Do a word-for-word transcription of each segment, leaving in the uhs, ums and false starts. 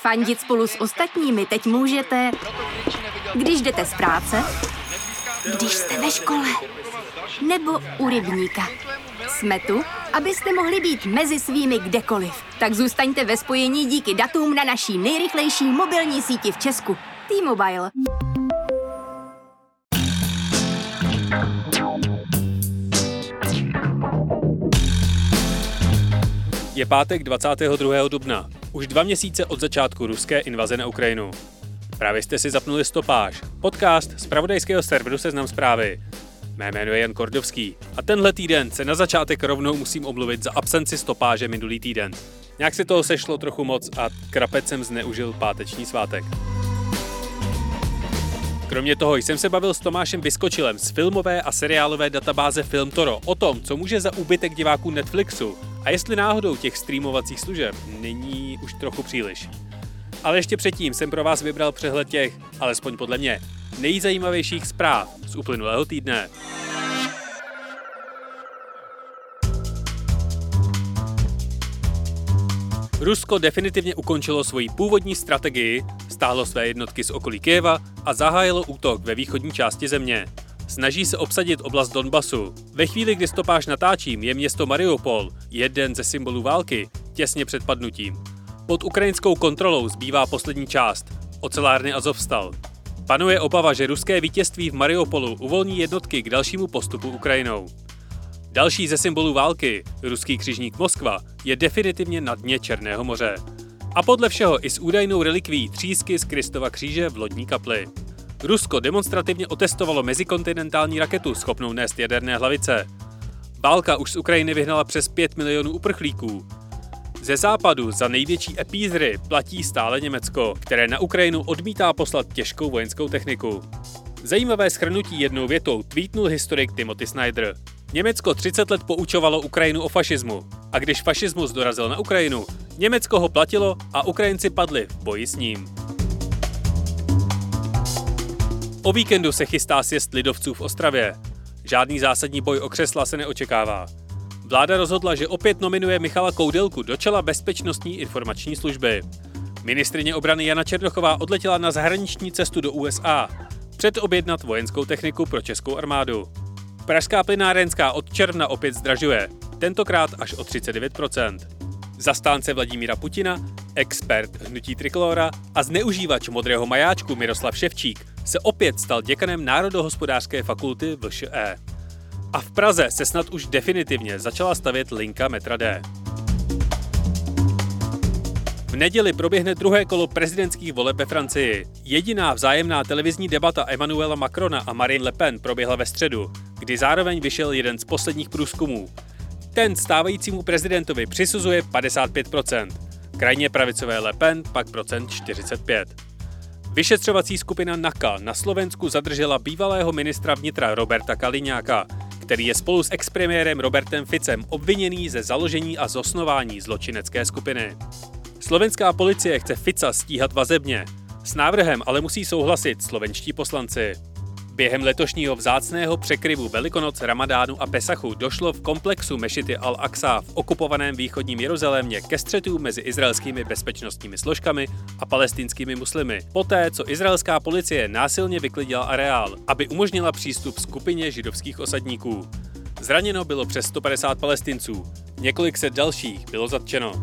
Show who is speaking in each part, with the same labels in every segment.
Speaker 1: Fandit spolu s ostatními teď můžete, když jdete z práce, když jste ve škole, nebo u rybníka. Jsme tu, abyste mohli být mezi svými kdekoliv. Tak zůstaňte ve spojení díky datům na naší nejrychlejší mobilní síti v Česku. T-Mobile.
Speaker 2: Je pátek dvacátého druhého dubna, už dva měsíce od začátku ruské invaze na Ukrajinu. Právě jste si zapnuli Stopáž, podcast z zpravodajského serveru Seznam Zprávy. Mé jméno je Jan Kordovský a tenhle týden se na začátek rovnou musím omluvit za absenci Stopáže minulý týden. Nějak si toho sešlo trochu moc a krapec jsem zneužil páteční svátek. Kromě toho jsem se bavil s Tomášem Vyskočilem z filmové a seriálové databáze Filmtoro o tom, co může za úbytek diváků Netflixu a jestli náhodou těch streamovacích služeb není už trochu příliš. Ale ještě předtím jsem pro vás vybral přehled těch, alespoň podle mě, nejzajímavějších zpráv z uplynulého týdne. Rusko definitivně ukončilo svoji původní strategii, stáhlo své jednotky z okolí Kyjeva a zahájilo útok ve východní části země. Snaží se obsadit oblast Donbasu. Ve chvíli, kdy Stopáž natáčím, je město Mariupol, jeden ze symbolů války, těsně před padnutím. Pod ukrajinskou kontrolou zbývá poslední část, ocelárny Azovstal. Panuje obava, že ruské vítězství v Mariupolu uvolní jednotky k dalšímu postupu Ukrajinou. Další ze symbolů války, ruský křižník Moskva, je definitivně na dně Černého moře. A podle všeho i s údajnou relikví třísky z Kristova kříže v lodní kapli. Rusko demonstrativně otestovalo mezikontinentální raketu schopnou nést jaderné hlavice. Válka už z Ukrajiny vyhnala přes pět milionů uprchlíků. Ze západu za největší epízry platí stále Německo, které na Ukrajinu odmítá poslat těžkou vojenskou techniku. Zajímavé shrnutí jednou větou tweetnul historik Timothy Snyder. Německo třicet let poučovalo Ukrajinu o fašismu. A když fašismus dorazil na Ukrajinu, Německo ho platilo a Ukrajinci padli v boji s ním. O víkendu se chystá sjezd lidovců v Ostravě. Žádný zásadní boj o křesla se neočekává. Vláda rozhodla, že opět nominuje Michala Koudelku do čela Bezpečnostní informační služby. Ministryně obrany Jana Černochová odletěla na zahraniční cestu do U S A, předobjednat vojenskou techniku pro českou armádu. Pražská plynárenská od června opět zdražuje, tentokrát až o třicet devět procent. Zastánce Vladimíra Putina, expert hnutí Trikolóra a zneužívač modrého majáčku Miroslav Ševčík se opět stal děkanem Národohospodářské fakulty V Š E. A v Praze se snad už definitivně začala stavět linka metra D. V neděli proběhne druhé kolo prezidentských voleb ve Francii. Jediná vzájemná televizní debata Emmanuela Macrona a Marine Le Pen proběhla ve středu, kdy zároveň vyšel jeden z posledních průzkumů. Ten stávajícímu prezidentovi přisuzuje padesát pět procent, krajně pravicové Le Pen pak procent čtyřicet pět procent. Vyšetřovací skupina N A K A na Slovensku zadržela bývalého ministra vnitra Roberta Kaliňáka, který je spolu s expremiérem Robertem Ficem obviněný ze založení a zosnování zločinecké skupiny. Slovenská policie chce Fica stíhat vazebně. S návrhem ale musí souhlasit slovenští poslanci. Během letošního vzácného překryvu Velikonoc, Ramadánu a Pesachu došlo v komplexu mešity Al-Aqsa v okupovaném východním Jeruzalémě ke střetu mezi izraelskými bezpečnostními složkami a palestinskými muslimy, poté co izraelská policie násilně vyklidila areál, aby umožnila přístup skupině židovských osadníků. Zraněno bylo přes sto padesát Palestinců, několik set dalších bylo zatčeno.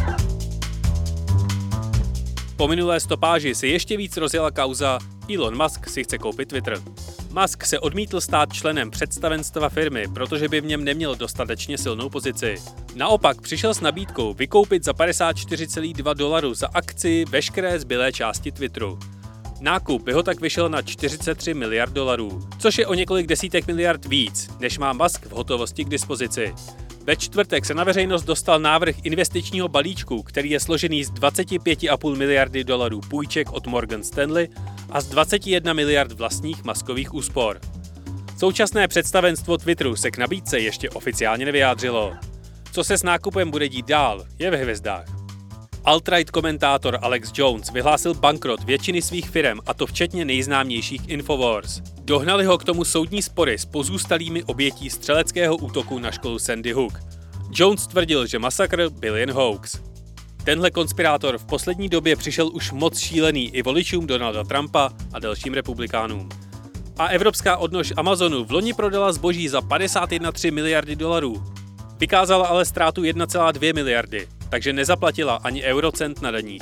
Speaker 2: Po minulé stopáži se ještě víc rozjela kauza Elon Musk si chce koupit Twitter. Musk se odmítl stát členem představenstva firmy, protože by v něm neměl dostatečně silnou pozici. Naopak přišel s nabídkou vykoupit za padesát čtyři celá dva dolaru za akci veškeré zbylé části Twitteru. Nákup by ho tak vyšel na čtyřicet tři miliard dolarů, což je o několik desítek miliard víc, než má Musk v hotovosti k dispozici. Ve čtvrtek se na veřejnost dostal návrh investičního balíčku, který je složený z dvacet pět celá pět miliardy dolarů půjček od Morgan Stanley a z dvacet jedna miliard vlastních Muskových úspor. Současné představenstvo Twitteru se k nabídce ještě oficiálně nevyjádřilo. Co se s nákupem bude dít dál, je ve hvězdách. Alt-right komentátor Alex Jones vyhlásil bankrot většiny svých firem, a to včetně nejznámějších Infowars. Dohnali ho k tomu soudní spory s pozůstalými obětí střeleckého útoku na školu Sandy Hook. Jones tvrdil, že masakr byl jen hoax. Tenhle konspirátor v poslední době přišel už moc šílený i voličům Donalda Trumpa a dalším republikánům. A evropská odnož Amazonu v loni prodala zboží za padesát jedna celá tři miliardy dolarů. Vykázala ale ztrátu jedna celá dvě miliardy, takže nezaplatila ani eurocent na daních.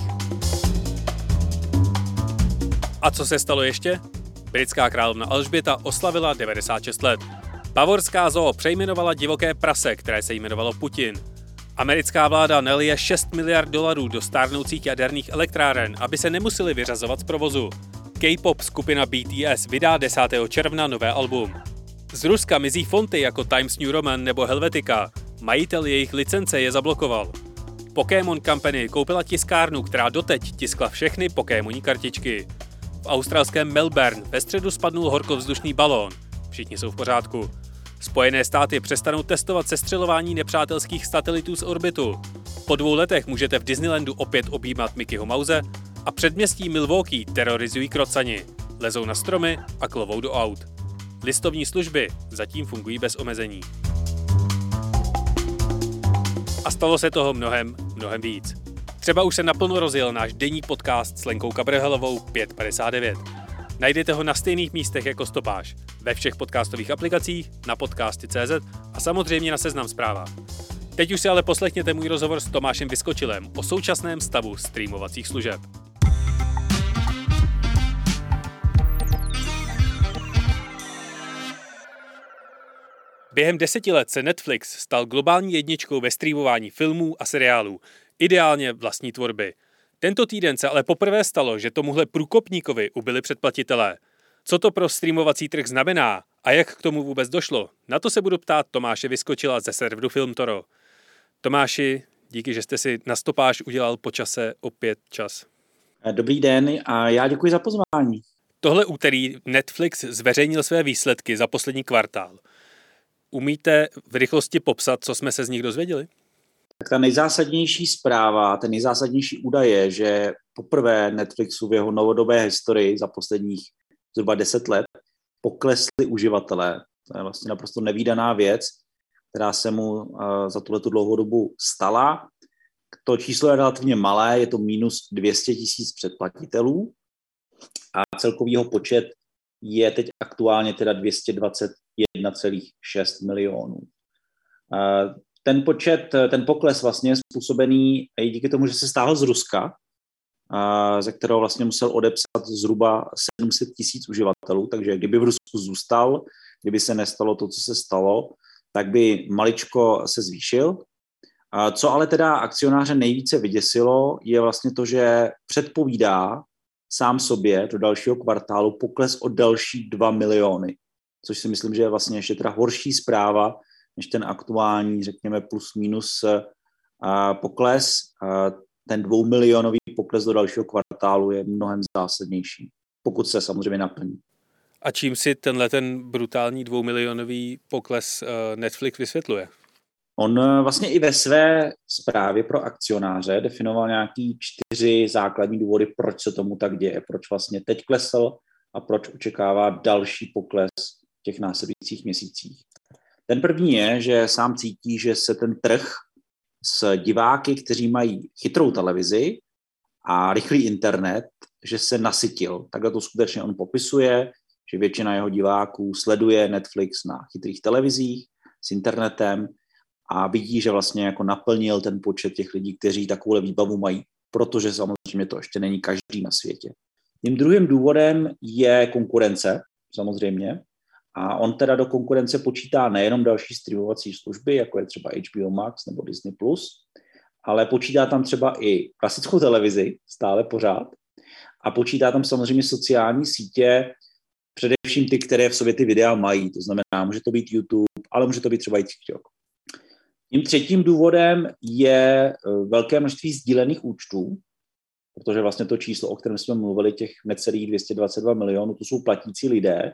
Speaker 2: A co se stalo ještě? Britská královna Alžběta oslavila devadesát šest let. Bavorská zoo přejmenovala divoké prase, které se jmenovalo Putin. Americká vláda nalije šest miliard dolarů do stárnoucích jaderných elektráren, aby se nemuseli vyřazovat z provozu. K-pop skupina B T S vydá desátého června nové album. Z Ruska mizí fonty jako Times New Roman nebo Helvetica. Majitel jejich licence je zablokoval. Pokémon Company koupila tiskárnu, která doteď tiskla všechny Pokémoní kartičky. V australském Melbourne ve středu spadnul horkovzdušný balón. Všichni jsou v pořádku. Spojené státy přestanou testovat sestřelování nepřátelských satelitů z orbitu. Po dvou letech můžete v Disneylandu opět objímat Mickeyho Mouse a předměstí Milwaukee terorizují krocani. Lezou na stromy a klovou do aut. Listovní služby zatím fungují bez omezení. A stalo se toho mnohem, mnohem víc. Třeba už se naplno rozjel náš denní podcast s Lenkou Kabrhelovou pět padesát devět. Najdete ho na stejných místech jako Stopáž, ve všech podcastových aplikacích, na podcasty tečka cé zet a samozřejmě na Seznam Zprávách. Teď už si ale poslechněte můj rozhovor s Tomášem Vyskočilem o současném stavu streamovacích služeb. Během deseti let se Netflix stal globální jedničkou ve streamování filmů a seriálů, ideálně vlastní tvorby. Tento týden se ale poprvé stalo, že tomuhle průkopníkovi ubyli předplatitelé. Co to pro streamovací trh znamená a jak k tomu vůbec došlo? Na to se budu ptát Tomáše Vyskočila ze serveru Filmtoro. Tomáši, díky, že jste si na Stopáž udělal po čase opět čas.
Speaker 3: Dobrý den a já děkuji za pozvání.
Speaker 2: Tohle úterý Netflix zveřejnil své výsledky za poslední kvartál. Umíte v rychlosti popsat, co jsme se z nich dozvěděli?
Speaker 3: Tak ta nejzásadnější zpráva, ten nejzásadnější údaj je, že poprvé Netflixu v jeho novodobé historii za posledních zhruba deset let poklesli uživatelé. To je vlastně naprosto nevídaná věc, která se mu uh, za tuhletu dlouhou dobu stala. To číslo je relativně malé, je to minus dvě stě tisíc předplatitelů a celkovýho počet je teď aktuálně teda dvě stě dvacet jedna celá šest milionů. Uh, Ten počet, ten pokles vlastně je způsobený i díky tomu, že se stáhl z Ruska, ze kterého vlastně musel odepsat zhruba sedm set tisíc uživatelů, takže kdyby v Rusku zůstal, kdyby se nestalo to, co se stalo, tak by maličko se zvýšil. Co ale teda akcionáře nejvíce vyděsilo, je vlastně to, že předpovídá sám sobě do dalšího kvartálu pokles o další dva miliony, což si myslím, že je vlastně ještě teda horší zpráva, než ten aktuální, řekněme, plus minus uh, pokles. Uh, ten dvoumilionový pokles do dalšího kvartálu je mnohem zásadnější, pokud se samozřejmě naplní.
Speaker 2: A čím si tenhle ten brutální dvoumilionový pokles uh, Netflix vysvětluje?
Speaker 3: On uh, vlastně i ve své zprávě pro akcionáře definoval nějaký čtyři základní důvody, proč se tomu tak děje, proč vlastně teď klesl a proč očekává další pokles v těch následujících měsících. Ten první je, že sám cítí, že se ten trh s diváky, kteří mají chytrou televizi a rychlý internet, že se nasytil. Takhle to skutečně on popisuje, že většina jeho diváků sleduje Netflix na chytrých televizích s internetem a vidí, že vlastně jako naplnil ten počet těch lidí, kteří takovou výbavu mají, protože samozřejmě to ještě není každý na světě. Tím druhým důvodem je konkurence, samozřejmě. A on teda do konkurence počítá nejenom další streamovací služby, jako je třeba H B O Max nebo Disney plus, ale počítá tam třeba i klasickou televizi, stále pořád, a počítá tam samozřejmě sociální sítě, především ty, které v sobě ty videa mají. To znamená, může to být YouTube, ale může to být třeba i TikTok. Tím třetím důvodem je velké množství sdílených účtů, protože vlastně to číslo, o kterém jsme mluvili, těch necelých dvě stě dvacet dva milionů, to jsou platící lidé,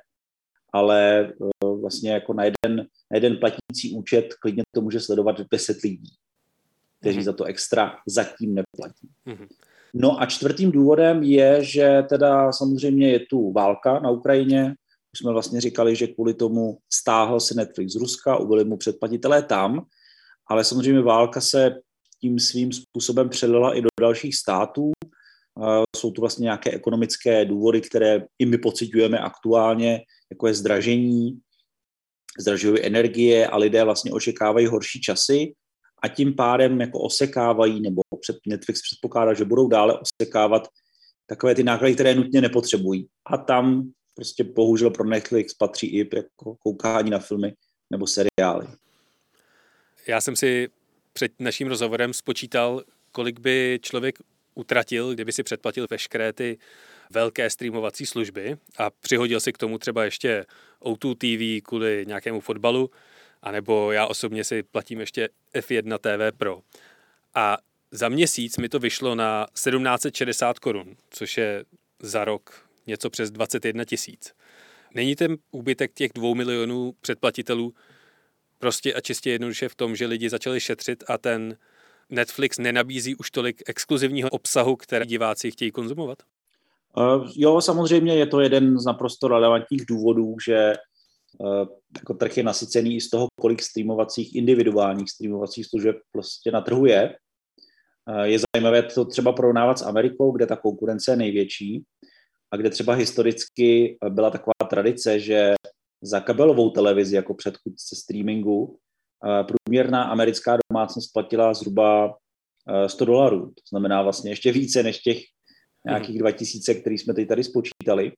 Speaker 3: ale vlastně jako na jeden, na jeden platící účet klidně to může sledovat deset lidí, kteří mm-hmm. za to extra zatím neplatí. Mm-hmm. No a čtvrtým důvodem je, že teda samozřejmě je tu válka na Ukrajině. Už jsme vlastně říkali, že kvůli tomu stáhl se Netflix z Ruska, ubyli mu předplatitelé tam, ale samozřejmě válka se tím svým způsobem přelila i do dalších států. Jsou tu vlastně nějaké ekonomické důvody, které i my pociťujeme aktuálně, jako je zdražení, zdražují energie a lidé vlastně očekávají horší časy a tím pádem jako osekávají, nebo Netflix předpokládá, že budou dále osekávat takové ty náklady, které nutně nepotřebují. A tam prostě bohužel pro Netflix patří i jako koukání na filmy nebo seriály.
Speaker 2: Já jsem si před naším rozhovorem spočítal, kolik by člověk utratil, kdyby si předplatil veškeré ty velké streamovací služby a přihodil si k tomu třeba ještě ó dva té vé kvůli nějakému fotbalu, anebo já osobně si platím ještě F jedna T V Pro. A za měsíc mi to vyšlo na sedmnáct set šedesát korun, což je za rok něco přes dvacet jedna tisíc. Není ten úbytek těch dvou milionů předplatitelů prostě a čistě jednoduše v tom, že lidi začali šetřit a ten Netflix nenabízí už tolik exkluzivního obsahu, které diváci chtějí konzumovat?
Speaker 3: Uh, jo, samozřejmě je to jeden z naprosto relevantních důvodů, že uh, jako trh je nasycený i z toho, kolik streamovacích, individuálních streamovacích služeb prostě na trhu je. Uh, je zajímavé to třeba porovnávat s Amerikou, kde ta konkurence je největší a kde třeba historicky byla taková tradice, že za kabelovou televizi jako předchůdce streamingu průměrná americká domácnost platila zhruba sto dolarů. To znamená vlastně ještě více než těch nějakých dva tisíce, který jsme teď tady spočítali.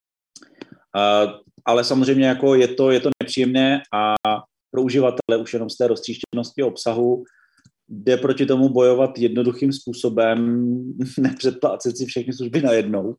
Speaker 3: Ale samozřejmě jako je to, je to nepříjemné a pro uživatele už jenom z té roztříštěnosti obsahu jde proti tomu bojovat jednoduchým způsobem, nepředplácet si všechny služby najednou.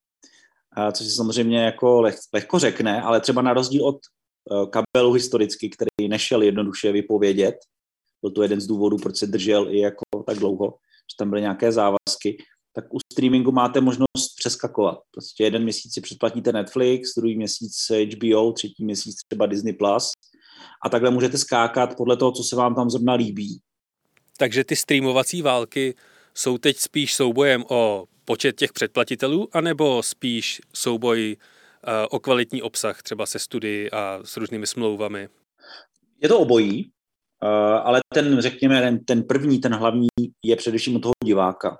Speaker 3: Což se samozřejmě jako leh, lehko řekne, ale třeba na rozdíl od kabelu historicky, který nešel jednoduše vypovědět. Byl to jeden z důvodů, proč se držel i jako tak dlouho, že tam byly nějaké závazky. Tak u streamingu máte možnost přeskakovat. Prostě jeden měsíc si předplatíte Netflix, druhý měsíc H B O, třetí měsíc třeba Disney plus a takhle můžete skákat podle toho, co se vám tam zrovna líbí.
Speaker 2: Takže ty streamovací války jsou teď spíš soubojem o počet těch předplatitelů, anebo spíš souboj o kvalitní obsah, třeba se studii a s různými smlouvami?
Speaker 3: Je to obojí, ale ten, řekněme, ten, ten první, ten hlavní je především od toho diváka.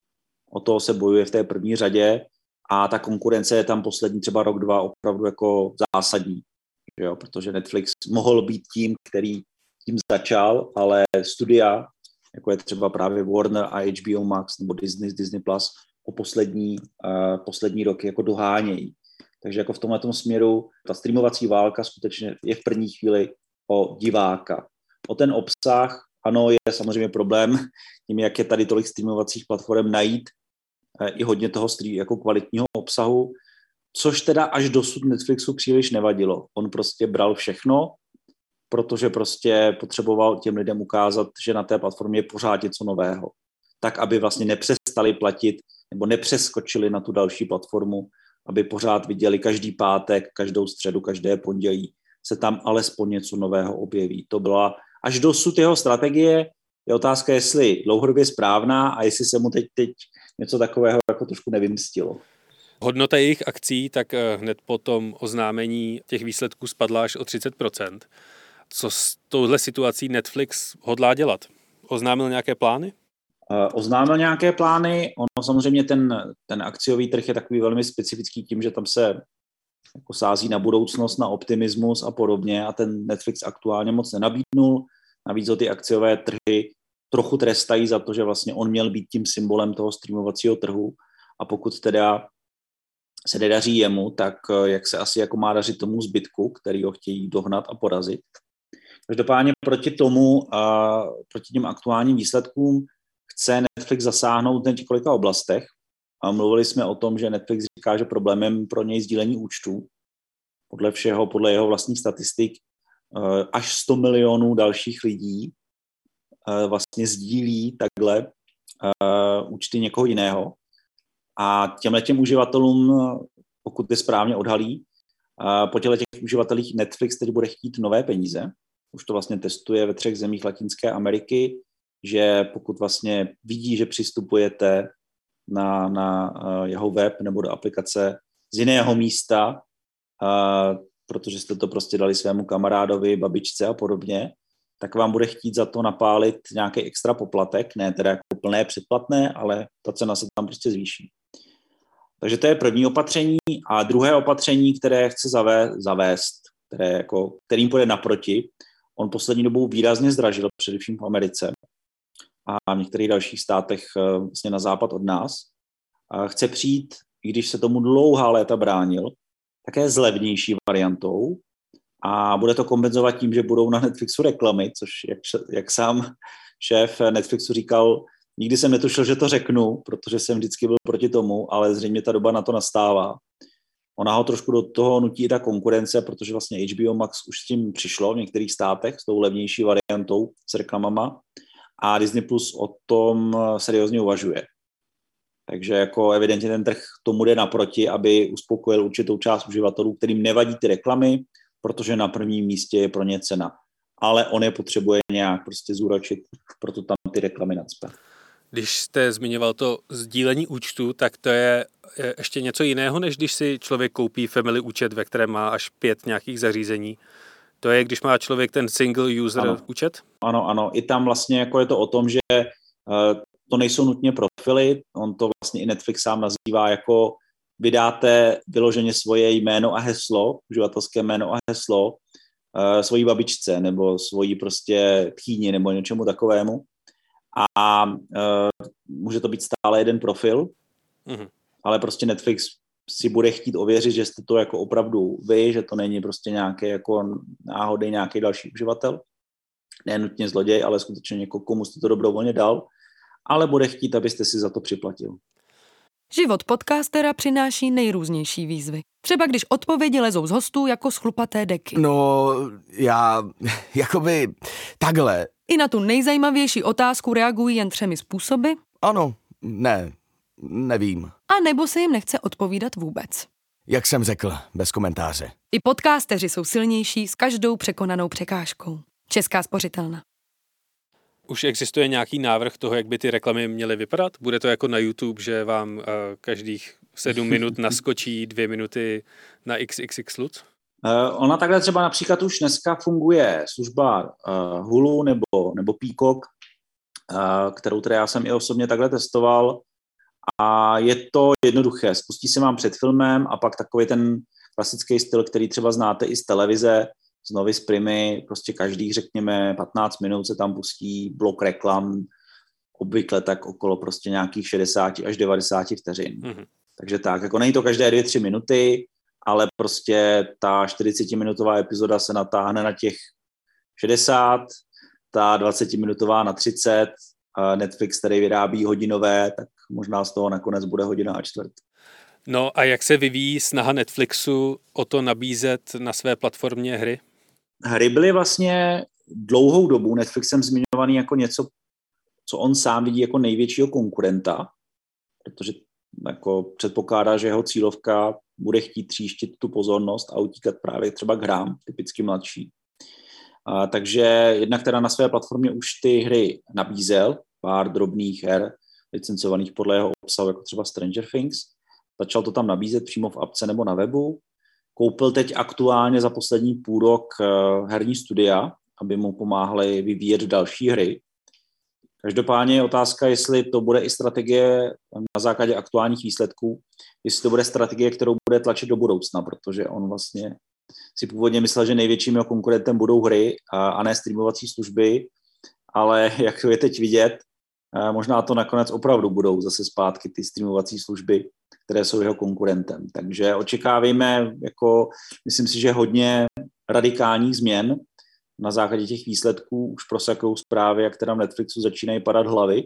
Speaker 3: O toho se bojuje v té první řadě a ta konkurence je tam poslední třeba rok, dva opravdu jako zásadní. Jo? Protože Netflix mohl být tím, který tím začal, ale studia, jako je třeba právě Warner a H B O Max nebo Disney, Disney plus, o poslední, uh, poslední roky jako dohánějí. Takže jako v tomhletom směru ta streamovací válka skutečně je v první chvíli o diváka. O ten obsah, ano, je samozřejmě problém tím, jak je tady tolik streamovacích platform najít eh, i hodně toho stream, jako kvalitního obsahu, což teda až dosud Netflixu příliš nevadilo. On prostě bral všechno, protože prostě potřeboval těm lidem ukázat, že na té platformě je pořád něco nového. Tak, aby vlastně nepřestali platit nebo nepřeskočili na tu další platformu, aby pořád viděli každý pátek, každou středu, každé pondělí se tam alespoň něco nového objeví. To byla až dosud jeho strategie. Je otázka, jestli dlouhodobě správná a jestli se mu teď, teď něco takového jako trošku nevymstilo.
Speaker 2: Hodnota jejich akcí tak hned po tom oznámení těch výsledků spadla až o třicet procent. Co s touhle situací Netflix hodlá dělat? Oznámil nějaké plány?
Speaker 3: Oznámil nějaké plány. Ono samozřejmě ten, ten akciový trh je takový velmi specifický tím, že tam se jako sází na budoucnost, na optimismus a podobně a ten Netflix aktuálně moc nenabídnul. Navíc ho ty akciové trhy trochu trestají za to, že vlastně on měl být tím symbolem toho streamovacího trhu a pokud teda se nedaří jemu, tak jak se asi jako má dařit tomu zbytku, který ho chtějí dohnat a porazit. Každopádně proti tomu, a proti těm aktuálním výsledkům chce Netflix zasáhnout v několika oblastech. A mluvili jsme o tom, že Netflix říká, že problémem pro něj sdílení účtů. Podle všeho, podle jeho vlastních statistik, až sto milionů dalších lidí vlastně sdílí takhle účty někoho jiného. A těmhletěm uživatelům, pokud je správně odhalí, po těchto těch uživatelích Netflix teď bude chtít nové peníze. Už to vlastně testuje ve třech zemích Latinské Ameriky, že pokud vlastně vidí, že přistupujete na, na jeho web nebo do aplikace z jiného místa, protože jste to prostě dali svému kamarádovi, babičce a podobně, tak vám bude chtít za to napálit nějaký extra poplatek, ne teda jako plné předplatné, ale ta cena se tam prostě zvýší. Takže to je první opatření a druhé opatření, které chce zavést, které jako, kterým půjde naproti. On poslední dobou výrazně zdražil, především v Americe a v některých dalších státech vlastně na západ od nás. A chce přijít, i když se tomu dlouhá léta bránil, také s levnější variantou a bude to kompenzovat tím, že budou na Netflixu reklamy, což jak, jak sám šéf Netflixu říkal, nikdy jsem netušil, že to řeknu, protože jsem vždycky byl proti tomu, ale zřejmě ta doba na to nastává. Ona ho trošku do toho nutí i ta konkurence, protože vlastně H B O Max už s tím přišlo v některých státech, s tou levnější variantou s reklamama a Disney Plus o tom seriózně uvažuje. Takže jako evidentně ten trh tomu jde naproti, aby uspokojil určitou část uživatelů, kterým nevadí ty reklamy, protože na prvním místě je pro ně cena. Ale on je potřebuje nějak prostě zúročit, proto tam ty reklamy nacpe.
Speaker 2: Když jste zmiňoval to sdílení účtu, tak to je ještě něco jiného, než když si člověk koupí family účet, ve kterém má až pět nějakých zařízení. To je, když má člověk ten single user
Speaker 3: ano.
Speaker 2: účet?
Speaker 3: Ano, ano. I tam vlastně jako je to o tom, že uh, to nejsou nutně profily, on to vlastně i Netflix sám nazývá jako vydáte vyloženě svoje jméno a heslo, uživatelské jméno a heslo uh, svojí babičce nebo svojí prostě tchýni nebo něčemu takovému. A uh, může to být stále jeden profil, mm-hmm. ale prostě Netflix si bude chtít ověřit, že jste to jako opravdu vy, že to není prostě nějaký jako náhodný nějaký další uživatel. Ne nutně zloděj, ale skutečně někoho, komu jste to dobrovolně dal, ale bude chtít, abyste si za to připlatil.
Speaker 4: Život podcastera přináší nejrůznější výzvy. Třeba když odpovědi lezou z hostů jako z chlupaté deky.
Speaker 5: No, já, jakoby, takhle.
Speaker 4: I na tu nejzajímavější otázku reagují jen třemi způsoby.
Speaker 5: Ano, ne, nevím.
Speaker 4: A nebo se jim nechce odpovídat vůbec.
Speaker 5: Jak jsem řekl, bez komentáře.
Speaker 4: I podcasteři jsou silnější s každou překonanou překážkou. Česká spořitelna.
Speaker 2: Už existuje nějaký návrh toho, jak by ty reklamy měly vypadat? Bude to jako na YouTube, že vám uh, každých sedm minut naskočí dvě minuty na iks iks iks lut?
Speaker 3: Uh, ona takhle třeba například už dneska funguje služba uh, Hulu nebo, nebo Peacock, uh, kterou teda já jsem i osobně takhle testoval a je to jednoduché. Spustí se vám před filmem a pak takový ten klasický styl, který třeba znáte i z televize, z Novy z Primy, prostě každých, řekněme, patnáct minut se tam pustí blok reklam, obvykle tak okolo prostě nějakých šedesát až devadesát vteřin. Mm-hmm. Takže tak, jako není to každé dvě, tři minuty, ale prostě ta čtyřicetiminutová epizoda se natáhne na těch šedesát, ta dvacetiminutová na třicet, a Netflix, který vyrábí hodinové, tak možná z toho nakonec bude hodina a čtvrt.
Speaker 2: No a jak se vyvíjí snaha Netflixu o to nabízet na své platformě hry?
Speaker 3: Hry byly vlastně dlouhou dobu Netflixem zmiňovaný jako něco, co on sám vidí jako největšího konkurenta, protože jako předpokládá, že jeho cílovka bude chtít tříštit tu pozornost a utíkat právě třeba k hrám, typicky mladší. A, takže jednak teda na své platformě už ty hry nabízel, pár drobných her, licencovaných podle jeho obsahu, jako třeba Stranger Things. Začal to tam nabízet přímo v apce nebo na webu. Koupil teď aktuálně za poslední půl rok herní studia, aby mu pomáhali vyvíjet další hry. Každopádně je otázka, jestli to bude i strategie na základě aktuálních výsledků, jestli to bude strategie, kterou bude tlačit do budoucna, protože on vlastně si původně myslel, že největším jeho konkurentem budou hry a, a ne streamovací služby, ale jak je teď vidět, možná to nakonec opravdu budou zase zpátky ty streamovací služby, které jsou jeho konkurentem. Takže očekávejme, jako, myslím si, že hodně radikálních změn na základě těch výsledků. Už prosakují zprávy, jak teda v Netflixu začínají padat hlavy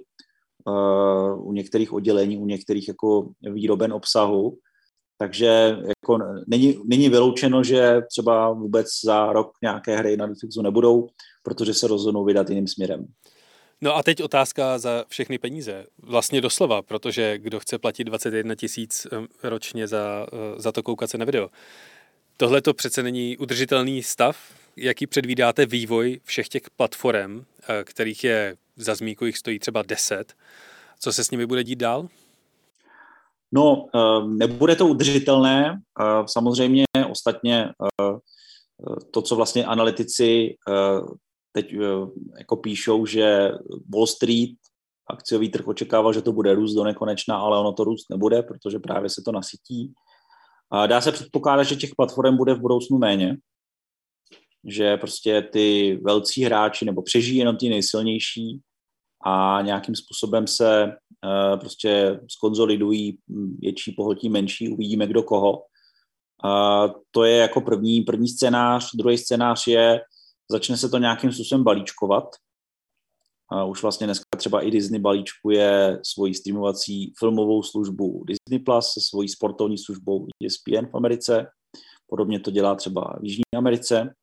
Speaker 3: uh, u některých oddělení, u některých jako výroben obsahu. Takže jako není, není vyloučeno, že třeba vůbec za rok nějaké hry na Netflixu nebudou, protože se rozhodnou vydat jiným směrem.
Speaker 2: No a teď otázka za všechny peníze. Vlastně doslova, protože kdo chce platit dvacet jedna tisíc ročně za, za to koukat se na video. Tohle to přece není udržitelný stav. Jaký předvídáte vývoj všech těch platform, kterých je za zmínku jich stojí třeba deset? Co se s nimi bude dít dál?
Speaker 3: No, nebude to udržitelné. Samozřejmě ostatně to, co vlastně analytici teď jako píšou, že Wall Street, akciový trh očekával, že to bude růst do nekonečna, ale ono to růst nebude, protože právě se to nasytí. A dá se předpokládat, že těch platform bude v budoucnu méně, že prostě ty velcí hráči nebo přežijí jenom ty nejsilnější a nějakým způsobem se uh, prostě skonzolidují, větší pohltí menší, uvidíme kdo koho. Uh, to je jako první, první scénář. Druhý scénář je, začne se to nějakým způsobem balíčkovat. Uh, už vlastně dneska třeba i Disney balíčkuje svoji streamovací filmovou službu Disney Plus se svojí sportovní službou E S P N v Americe. Podobně to dělá třeba v Jižní Americe.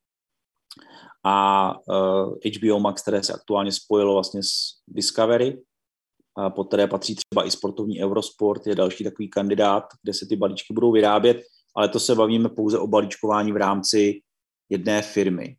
Speaker 3: A uh, H B O Max, které se aktuálně spojilo vlastně s Discovery, a pod které patří třeba i sportovní Eurosport, je další takový kandidát, kde se ty balíčky budou vyrábět, ale to se bavíme pouze o balíčkování v rámci jedné firmy.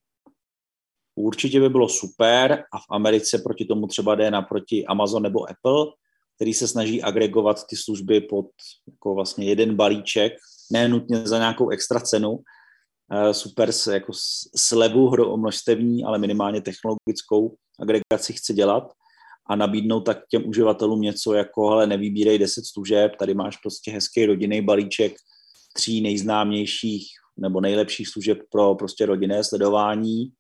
Speaker 3: Určitě by bylo super a v Americe proti tomu třeba jde naproti Amazon nebo Apple, který se snaží agregovat ty služby pod jako vlastně jeden balíček, ne nutně za nějakou extra cenu, super jako slevu hромnožstevní, ale minimálně technologickou agregaci chce dělat a nabídnout tak těm uživatelům něco jako, hele, nevybírej deset služeb, tady máš prostě hezký rodinný balíček tří nejznámějších nebo nejlepších služeb pro prostě rodinné sledování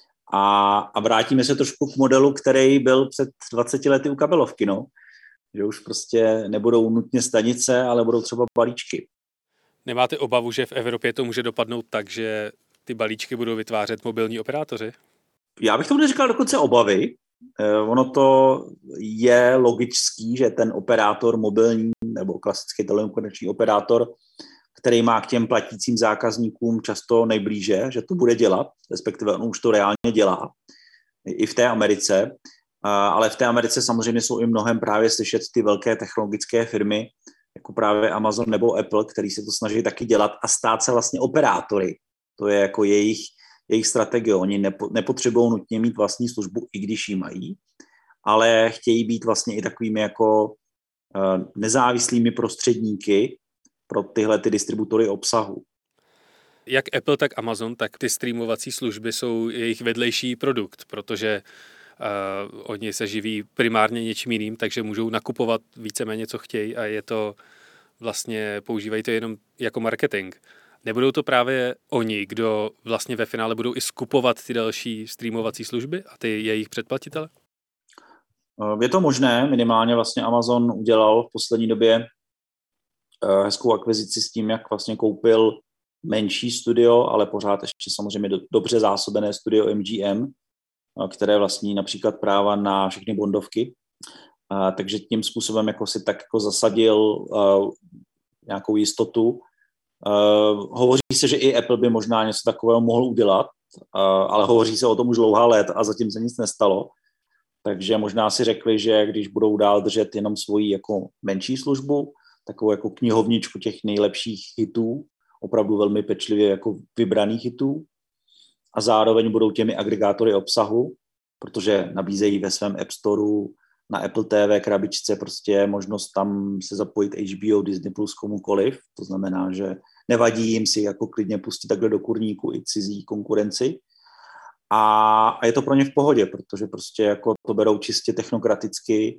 Speaker 3: a, a vrátíme se trošku k modelu, který byl před dvaceti lety u kabelovky, no. Že už prostě nebudou nutně stanice, ale budou třeba balíčky.
Speaker 2: Nemáte obavu, že v Evropě to může dopadnout tak, že ty balíčky budou vytvářet mobilní operátoři?
Speaker 3: Já bych tomu neříkal dokonce obavy. Ono to je logický, že ten operátor mobilní nebo klasický telekomunikační operátor, který má k těm platícím zákazníkům často nejblíže, že to bude dělat, respektive on už to reálně dělá, i v té Americe. Ale v té Americe samozřejmě jsou i mnohem právě slyšet ty velké technologické firmy, jako právě Amazon nebo Apple, který se to snaží taky dělat a stát se vlastně operátory. To je jako jejich, jejich strategie. Oni nepo, nepotřebují nutně mít vlastní službu, i když ji mají, ale chtějí být vlastně i takovými jako uh, nezávislými prostředníky pro tyhle ty distributory obsahu.
Speaker 2: Jak Apple, tak Amazon, tak ty streamovací služby jsou jejich vedlejší produkt, protože Uh, oni se živí primárně něčím jiným, takže můžou nakupovat víceméně, co chtějí a je to vlastně, používají to jenom jako marketing. Nebudou to právě oni, kdo vlastně ve finále budou i skupovat ty další streamovací služby a ty jejich předplatitele?
Speaker 3: Je to možné, minimálně vlastně Amazon udělal v poslední době hezkou akvizici s tím, jak vlastně koupil menší studio, ale pořád ještě samozřejmě dobře zásobené studio M G M, které vlastní například práva na všechny bondovky. A, takže tím způsobem jako si tak jako zasadil uh, nějakou jistotu. Uh, hovoří se, že i Apple by možná něco takového mohl udělat, uh, ale hovoří se o tom už dlouhá let a zatím se nic nestalo. Takže možná si řekli, že když budou dál držet jenom svoji jako menší službu, takovou jako knihovničku těch nejlepších hitů, opravdu velmi pečlivě jako vybraných hitů, a zároveň budou těmi agregátory obsahu, protože nabízejí ve svém App Storeu na Apple T V krabičce prostě možnost tam se zapojit H B O, Disney Plus, komukoliv. To znamená, že nevadí jim si jako klidně pustit takhle do kurníku i cizí konkurenci. A, a je to pro ně v pohodě, protože prostě jako to berou čistě technokraticky,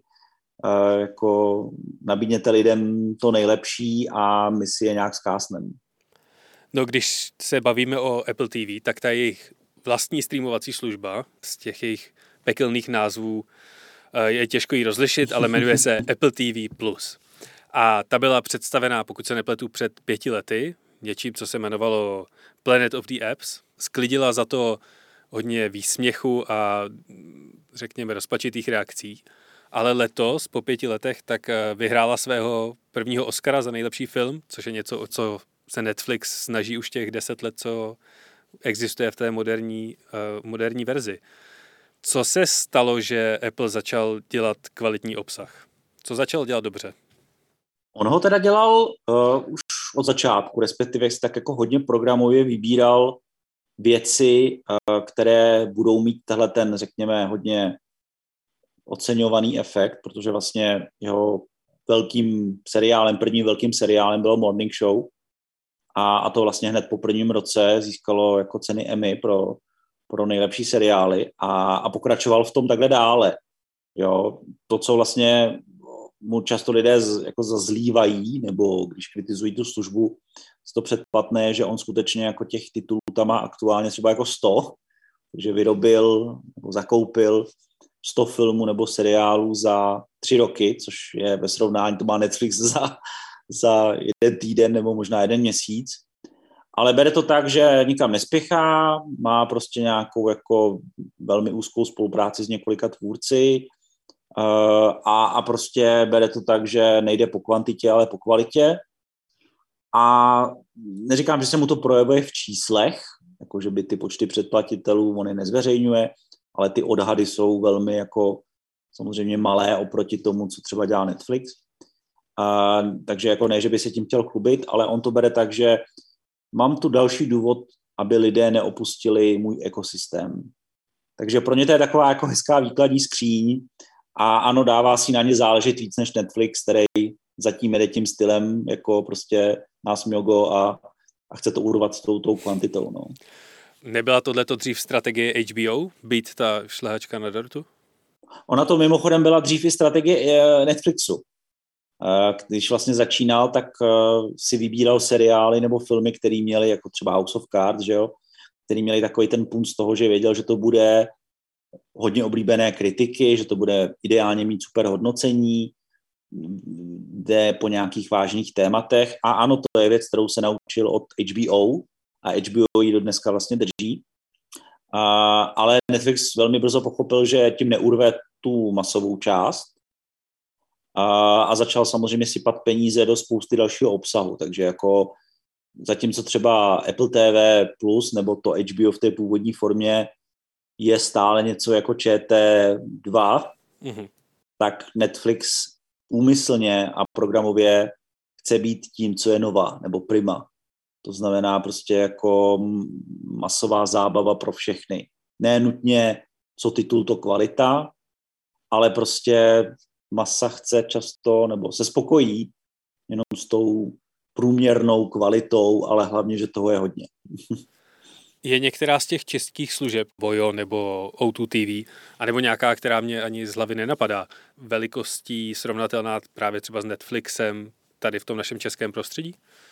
Speaker 3: jako nabídněte lidem to nejlepší a my si je nějak zkásneme.
Speaker 2: No, když se bavíme o Apple T V, tak ta jejich vlastní streamovací služba z těch jejich pekelných názvů je těžko ji rozlišit, ale jmenuje se Apple T V plus. A ta byla představená, pokud se nepletu, před pěti lety, něčím, co se jmenovalo Planet of the Apps. Sklidila za to hodně výsměchu a řekněme rozpačitých reakcí. Ale letos, po pěti letech, tak vyhrála svého prvního Oscara za nejlepší film, což je něco, o co se Netflix snaží už těch deset let, co existuje v té moderní, uh, moderní verzi. Co se stalo, že Apple začal dělat kvalitní obsah? Co začal dělat dobře?
Speaker 3: On ho teda dělal uh, už od začátku, respektive si tak jako hodně programově vybíral věci, uh, které budou mít tahle ten, řekněme, hodně oceňovaný efekt, protože vlastně jeho velkým seriálem, prvním velkým seriálem bylo Morning Show, A, a to vlastně hned po prvním roce získalo jako ceny Emmy pro pro nejlepší seriály a, a pokračoval v tom takhle dále. Jo, to, co vlastně mu často lidé z, jako zazlívají, nebo když kritizují tu službu, to předplatné, že on skutečně jako těch titulů tam má aktuálně třeba jako sto, takže vyrobil nebo zakoupil sto filmů nebo seriálů za tři roky, což je ve srovnání, to má Netflix za, za jeden týden nebo možná jeden měsíc. Ale bere to tak, že nikam nespěchá, má prostě nějakou jako velmi úzkou spolupráci s několika tvůrci uh, a, a prostě bere to tak, že nejde po kvantitě, ale po kvalitě. A neříkám, že se mu to projevuje v číslech, jako že by ty počty předplatitelů on je nezveřejňuje, ale ty odhady jsou velmi jako samozřejmě malé oproti tomu, co třeba dělá Netflix. A, takže jako ne, že by se tím chtěl chlubit, ale on to bere tak, že mám tu další důvod, aby lidé neopustili můj ekosystém. Takže pro ně to je taková jako hezká výkladní skříň a ano, dává si na ně záležet víc než Netflix, který zatím jede tím stylem jako prostě nás mjogo a, a chce to urvat s tou, tou kvantitou. No.
Speaker 2: Nebyla tohleto dřív strategie H B O, být ta šlehačka na dortu?
Speaker 3: Ona to mimochodem byla dřív i strategie Netflixu. Když vlastně začínal, tak si vybíral seriály nebo filmy, které měly, jako třeba House of Cards, že jo, který měli takový ten punt z toho, že věděl, že to bude hodně oblíbené kritiky, že to bude ideálně mít super hodnocení, jde po nějakých vážných tématech a ano, to je věc, kterou se naučil od H B O a H B O ji do dneska vlastně drží. A, ale Netflix velmi brzo pochopil, že tím neurve tu masovou část a, a začal samozřejmě sypat peníze do spousty dalšího obsahu, takže jako zatímco třeba Apple T V plus nebo to H B O v té původní formě je stále něco jako Č T dva, mm-hmm. tak Netflix úmyslně a programově chce být tím, co je Nova nebo Prima. To znamená prostě jako masová zábava pro všechny. Ne nutně, co titul, to kvalita, ale prostě masa chce často, nebo se spokojí jenom s tou průměrnou kvalitou, ale hlavně, že toho je hodně.
Speaker 2: Je některá z těch českých služeb, Vojo nebo O dva T V, anebo nějaká, která mě ani z hlavy nenapadá, velikostí srovnatelná právě třeba s Netflixem tady v tom našem českém prostředí?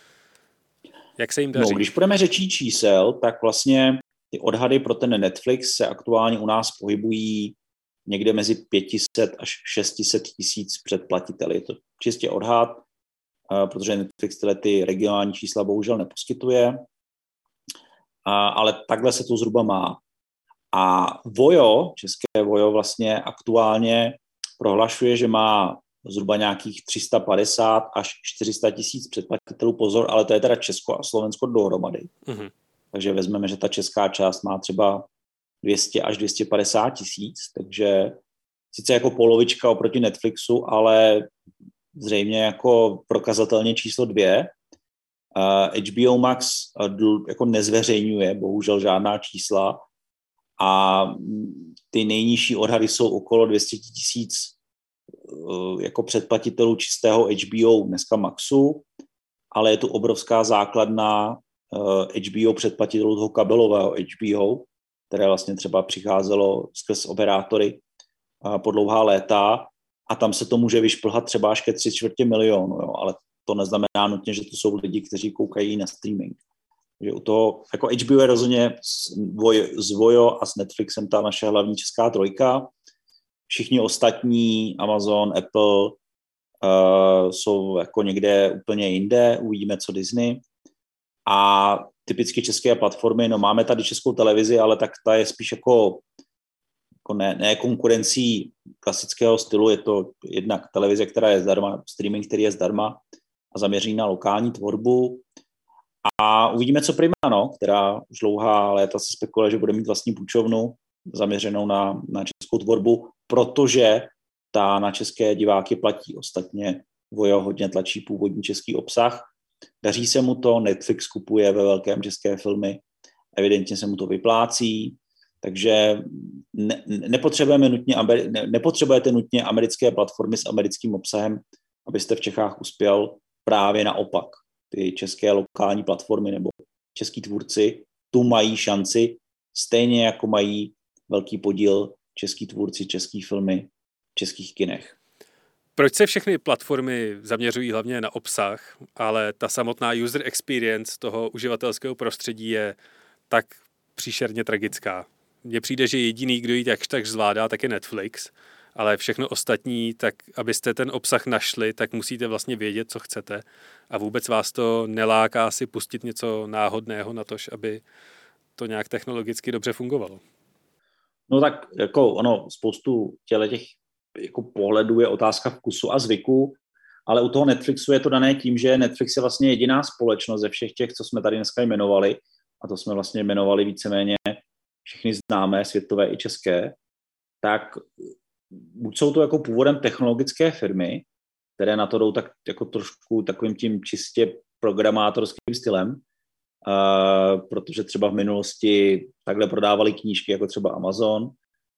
Speaker 2: Jak se jim daří?
Speaker 3: No, když budeme řečí čísel, tak vlastně ty odhady pro ten Netflix se aktuálně u nás pohybují někde mezi pět set až šest set tisíc předplatiteli. Je to čistě odhad, protože Netflix tyhle ty regionální čísla bohužel neposkytuje, ale takhle se to zhruba má. A Vojo, české Vojo vlastně aktuálně prohlašuje, že má zhruba nějakých tři sta padesát až čtyři sta tisíc předplatitelů. Pozor, ale to je teda Česko a Slovensko dohromady. Mm-hmm. Takže vezmeme, že ta česká část má třeba dvě stě až dvě stě padesát tisíc, takže sice jako polovička oproti Netflixu, ale zřejmě jako prokazatelně číslo dvě. Uh, H B O Max uh, jako nezveřejňuje bohužel žádná čísla a ty nejnižší odhady jsou okolo dvě stě tisíc uh, jako předplatitelů čistého H B O dneska Maxu, ale je tu obrovská základna uh, H B O předplatitelů toho kabelového H B O, které vlastně třeba přicházelo skrz operátory uh, po dlouhá léta a tam se to může vyšplhat třeba až ke tři čtvrtě milionu, jo, ale to neznamená nutně, že to jsou lidi, kteří koukají na streaming. Takže u toho, jako H B O je rozhodně s Vojo a s Netflixem ta naše hlavní česká trojka. Všichni ostatní, Amazon, Apple, uh, jsou jako někde úplně jinde, uvidíme co Disney. A typicky české platformy, no máme tady Českou televizi, ale tak ta je spíš jako, jako ne, ne konkurencí klasického stylu, je to jednak televize, která je zdarma, streaming, který je zdarma, a zaměří na lokální tvorbu. A uvidíme, co Prima, no, která už dlouhá léta se spekuluje, že bude mít vlastní půjčovnu zaměřenou na, na českou tvorbu, protože ta na české diváky platí. Ostatně Vojo hodně tlačí původní český obsah. Daří se mu to, Netflix kupuje ve velkém české filmy, evidentně se mu to vyplácí, takže ne, nepotřebujeme nutně, ne, nepotřebujete nutně americké platformy s americkým obsahem, abyste v Čechách uspěl. Právě naopak, ty české lokální platformy nebo český tvůrci tu mají šanci Stejně jako mají velký podíl český tvůrci, český filmy v českých kinech.
Speaker 2: Proč se všechny platformy zaměřují hlavně na obsah, ale ta samotná user experience toho uživatelského prostředí je tak příšerně tragická? Mně přijde, že jediný, kdo ji jakž tak zvládá, tak je Netflix, ale všechno ostatní, tak abyste ten obsah našli, tak musíte vlastně vědět, co chcete a vůbec vás to neláká si pustit něco náhodného na to, aby to nějak technologicky dobře fungovalo.
Speaker 3: No tak jako ono, spoustu těch jako pohledů je otázka vkusu a zvyku, ale u toho Netflixu je to dané tím, že Netflix je vlastně jediná společnost ze všech těch, co jsme tady dneska jmenovali, a to jsme vlastně jmenovali víceméně všechny známé, světové i české, tak buď jsou to jako původem technologické firmy, které na to jdou tak jako trošku takovým tím čistě programátorským stylem, uh, protože třeba v minulosti takhle prodávali knížky jako třeba Amazon,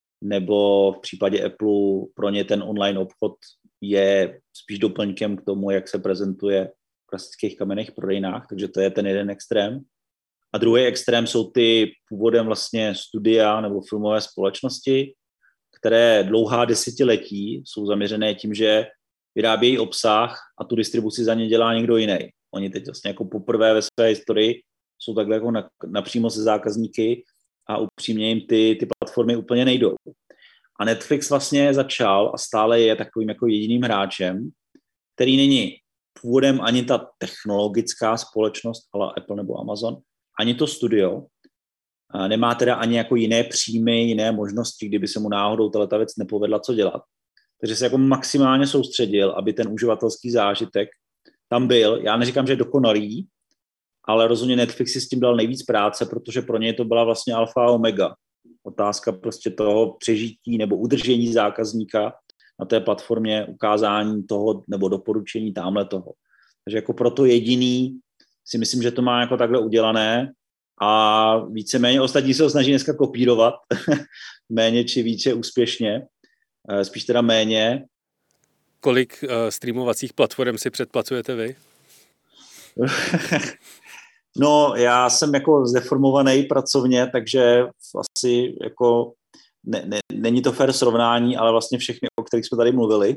Speaker 3: nebo v případě Apple pro ně ten online obchod je spíš doplňkem k tomu, jak se prezentuje v klasických kamenných prodejnách, takže to je ten jeden extrém. A druhý extrém jsou ty původem vlastně studia nebo filmové společnosti, které dlouhá desetiletí jsou zaměřené tím, že vyrábějí obsah a tu distribuci za ně dělá někdo jiný. Oni teď vlastně jako poprvé ve své historii jsou takhle jako na, napřímo se zákazníky a upřímně jim ty, ty platformy úplně nejdou. A Netflix vlastně začal a stále je takovým jako jediným hráčem, který není původem ani ta technologická společnost, ale Apple nebo Amazon, ani to studio, a nemá teda ani jako jiné příjmy, jiné možnosti, kdyby se mu náhodou tato věc nepovedla, co dělat. Takže se jako maximálně soustředil, aby ten uživatelský zážitek tam byl. Já neříkám, že je dokonalý, ale rozhodně Netflix si s tím dal nejvíc práce, protože pro něj to byla vlastně alfa a omega. Otázka prostě toho přežití nebo udržení zákazníka na té platformě, ukázání toho nebo doporučení tamhle toho. Takže jako proto jediný si myslím, že to má jako takhle udělané a víceméně ostatní se ho snaží dneska kopírovat, méně či více úspěšně, spíš teda méně.
Speaker 2: Kolik uh, streamovacích platform si předplacujete vy?
Speaker 3: No, já jsem jako zdeformovaný pracovně, takže asi jako ne, ne, není to fair srovnání, ale vlastně všechny, o kterých jsme tady mluvili,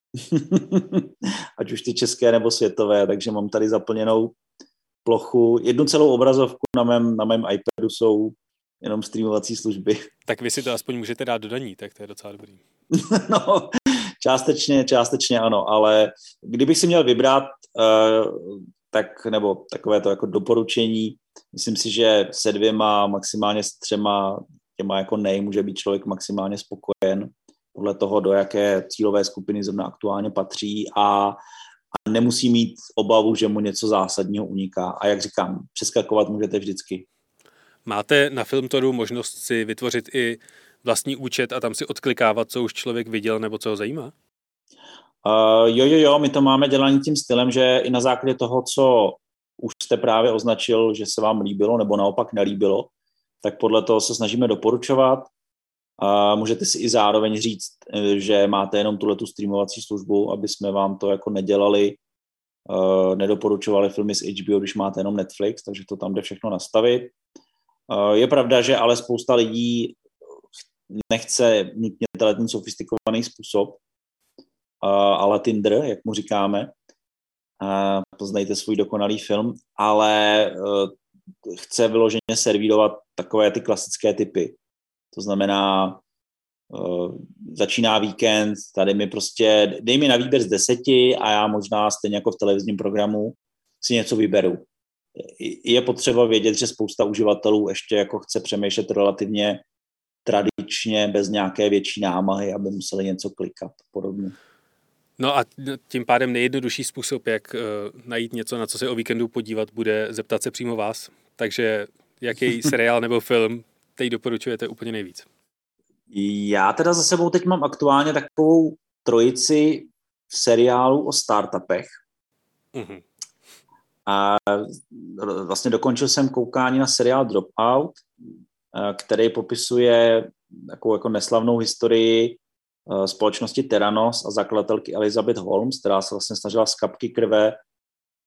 Speaker 3: ať už ty české nebo světové, takže mám tady zaplněnou plochu. Jednu celou obrazovku na mém, na mém iPadu jsou jenom streamovací služby.
Speaker 2: Tak vy si to aspoň můžete dát do daní, tak to je docela dobrý.
Speaker 3: No, částečně, částečně ano, ale kdybych si měl vybrat, uh, tak, nebo takové to jako doporučení, myslím si, že se dvěma, maximálně s třema těma jako nej může být člověk maximálně spokojen podle toho, do jaké cílové skupiny zrovna aktuálně patří a, a nemusí mít obavu, že mu něco zásadního uniká. A jak říkám, přeskakovat můžete vždycky.
Speaker 2: Máte na Filmtoru možnost si vytvořit i vlastní účet a tam si odklikávat, co už člověk viděl nebo co ho zajímá?
Speaker 3: Uh, jo, jo, jo, my to máme dělaný tím stylem, že i na základě toho, co už jste právě označil, že se vám líbilo nebo naopak nelíbilo, tak podle toho se snažíme doporučovat. Uh, můžete si i zároveň říct, že máte jenom tuhletu streamovací službu, aby jsme vám to jako nedělali, uh, nedoporučovali filmy z H B O, když máte jenom Netflix, takže to tam jde všechno nastavit. Uh, je pravda, že ale spousta lidí nechce nutně ten sofistikovaný způsob, Uh, ale Tinder, jak mu říkáme, uh, poznejte svůj dokonalý film, ale uh, chce vyloženě servírovat takové ty klasické typy. To znamená, uh, začíná víkend, tady mi prostě, dej mi na výběr z deseti a já možná stejně jako v televizním programu si něco vyberu. Je potřeba vědět, že spousta uživatelů ještě jako chce přemýšlet relativně tradičně, bez nějaké větší námahy, aby museli něco klikat a podobně.
Speaker 2: No a tím pádem nejjednodušší způsob, jak uh, najít něco, na co se o víkendu podívat, bude zeptat se přímo vás. Takže jaký seriál nebo film teď doporučujete úplně nejvíc?
Speaker 3: Já teda za sebou teď mám aktuálně takovou trojici v seriálu o startupech. Uh-huh. A vlastně dokončil jsem koukání na seriál Dropout, který popisuje takovou jako neslavnou historii společnosti Theranos a zakladatelky Elizabeth Holmes, která se vlastně snažila z kapky krve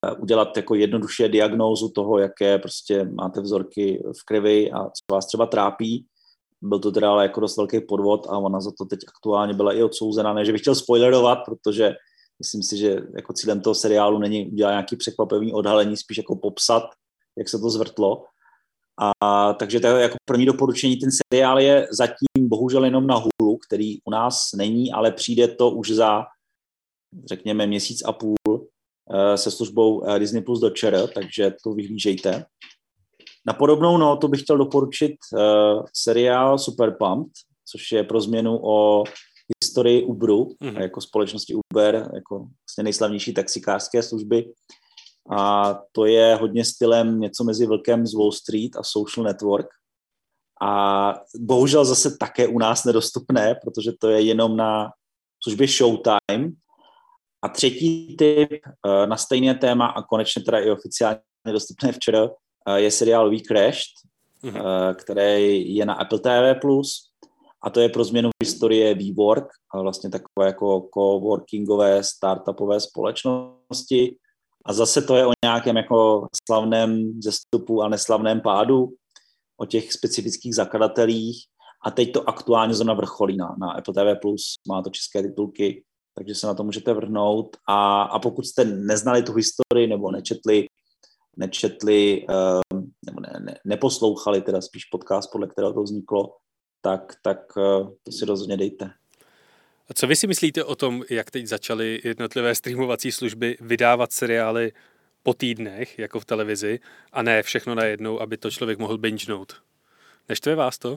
Speaker 3: udělat jako jednoduše diagnózu toho, jaké prostě máte vzorky v krvi a co vás třeba trápí. Byl to teda ale jako dost velký podvod a ona za to teď aktuálně byla i odsouzena. Ne, že bych chtěl spoilerovat, protože myslím si, že jako cílem toho seriálu není udělat nějaký překvapivý odhalení, spíš jako popsat, jak se to zvrtlo. A takže to je jako první doporučení. Ten seriál je zatím bohužel jenom na Hulu, který u nás není, ale přijde to už za, řekněme, měsíc a půl se službou Disney plus do ČR, takže to vyhlížejte. Na podobnou notu bych chtěl doporučit uh, seriál Super Pumped, což je pro změnu o historii Uberu, mm-hmm. jako společnosti Uber, jako vlastně nejslavnější taxikářské služby. A to je hodně stylem něco mezi Vlkem z Wall Street a Social Network. A bohužel zase také u nás nedostupné, protože to je jenom na službě Showtime. A třetí tip uh, na stejné téma a konečně teda i oficiálně dostupné včera, je seriál We Crashed, mm-hmm. který je na Apple T V plus, a to je pro změnu historie WeWork, vlastně takové jako coworkingové startupové společnosti. A zase to je o nějakém jako slavném zestupu a neslavném pádu, o těch specifických zakladatelích. A teď to aktuálně zrovna vrcholí na, na Apple T V plus, má to české titulky, takže se na to můžete vrhnout. A, a pokud jste neznali tu historii nebo nečetli nečetli, nebo ne, ne, neposlouchali teda spíš podcast, podle kterého to vzniklo, tak, tak to si rozhodně dejte.
Speaker 2: A co vy si myslíte o tom, jak teď začaly jednotlivé streamovací služby vydávat seriály po týdnech, jako v televizi, a ne všechno najednou, aby to člověk mohl bingenout? Neštve vás to?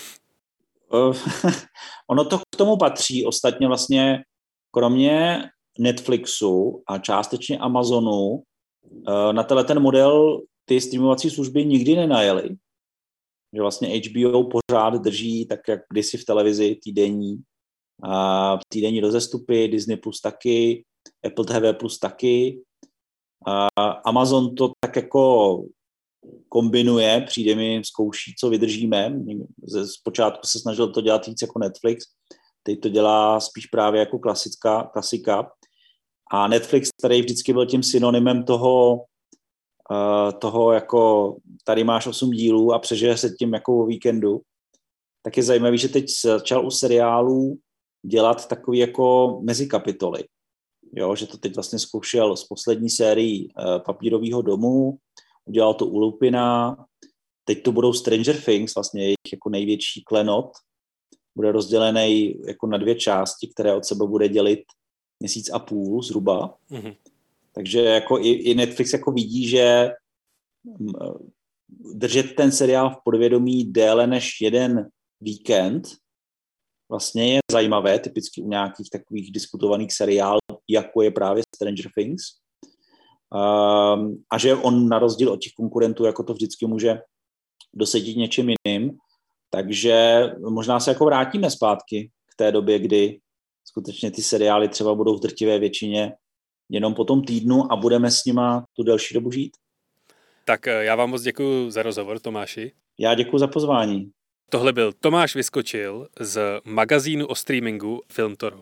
Speaker 3: Ono to k tomu patří. Ostatně vlastně kromě Netflixu a částečně Amazonu na tenhle ten model ty streamovací služby nikdy nenajeli. Že vlastně H B O pořád drží tak, jak kdysi v televizi týdenní, a týdenní rozestupy, Disney plus taky, Apple T V plus taky. A Amazon to tak jako kombinuje, přijde mi, zkouší, co vydržíme. Zpočátku se snažil to dělat víc jako Netflix, teď to dělá spíš právě jako klasická, klasika. A Netflix, který vždycky byl tím synonymem toho, uh, toho jako tady máš osm dílů a přežije se tím jako o víkendu, tak je zajímavý, že teď začal u seriálů dělat takový jako mezikapitoly. Jo, že to teď vlastně zkoušel z poslední sérii uh, Papírového domu, udělal to u Lupina, teď to budou Stranger Things, vlastně jejich jako největší klenot, bude rozdělený jako na dvě části, které od sebe bude dělit měsíc a půl zhruba. Mm-hmm. Takže jako i, i Netflix jako vidí, že držet ten seriál v podvědomí déle než jeden víkend vlastně je zajímavé, typicky u nějakých takových diskutovaných seriálů, jako je právě Stranger Things. Um, a že on na rozdíl od těch konkurentů jako to vždycky může dosedět něčím jiným. Takže možná se jako vrátíme zpátky k té době, kdy skutečně ty seriály třeba budou v drtivé většině jenom po tom týdnu a budeme s nima tu delší dobu žít.
Speaker 2: Tak já vám moc děkuji za rozhovor, Tomáši.
Speaker 3: Já děkuji za pozvání.
Speaker 2: Tohle byl Tomáš Vyskočil z magazínu o streamingu Filmtoru.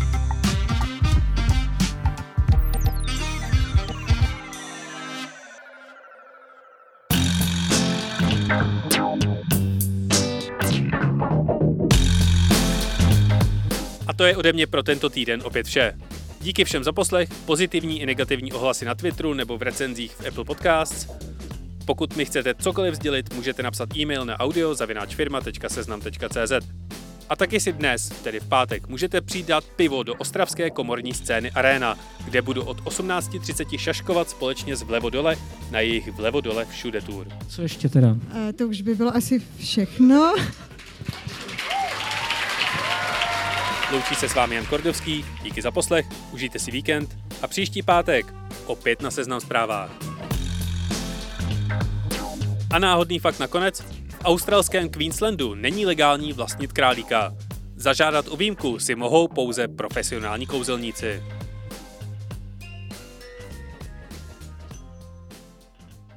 Speaker 2: A to je ode mě pro tento týden opět vše. Díky všem za poslech, pozitivní i negativní ohlasy na Twitteru nebo v recenzích v Apple Podcasts. Pokud mi chcete cokoliv sdělit, můžete napsat e-mail na audio zavináč firma tečka seznam tečka cé zet. A taky si dnes, tedy v pátek, můžete přijít dát pivo do ostravské komorní scény Arena, kde budu od osmnáct třicet šaškovat společně s Vlevodole na jejich Vlevodole všude tour.
Speaker 6: Co ještě teda?
Speaker 7: Uh, to už by bylo asi všechno.
Speaker 2: Loučí se s vámi Jan Kordovský, díky za poslech, užijte si víkend a příští pátek opět na Seznam Zprávách. A náhodný fakt nakonec, v australském Queenslandu není legální vlastnit králíka. Zažádat o výjimku si mohou pouze profesionální kouzelníci.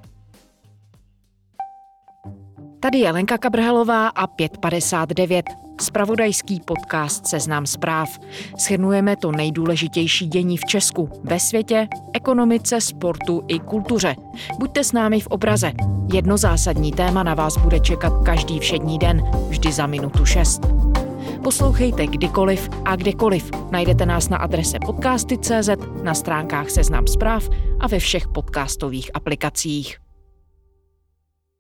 Speaker 8: Tady je Lenka Kabrhelová a pět padesát devět.
Speaker 6: zpravodajský podcast Seznam zpráv. Shrnujeme to nejdůležitější dění v Česku, ve světě, ekonomice, sportu i kultuře. Buďte s námi v obraze. Jedno zásadní téma na vás bude čekat každý všední den, vždy za minutu šest. Poslouchejte kdykoliv a kdekoliv. Najdete nás na adrese podcasty tečka cé zet, na stránkách Seznam zpráv a ve všech podcastových aplikacích.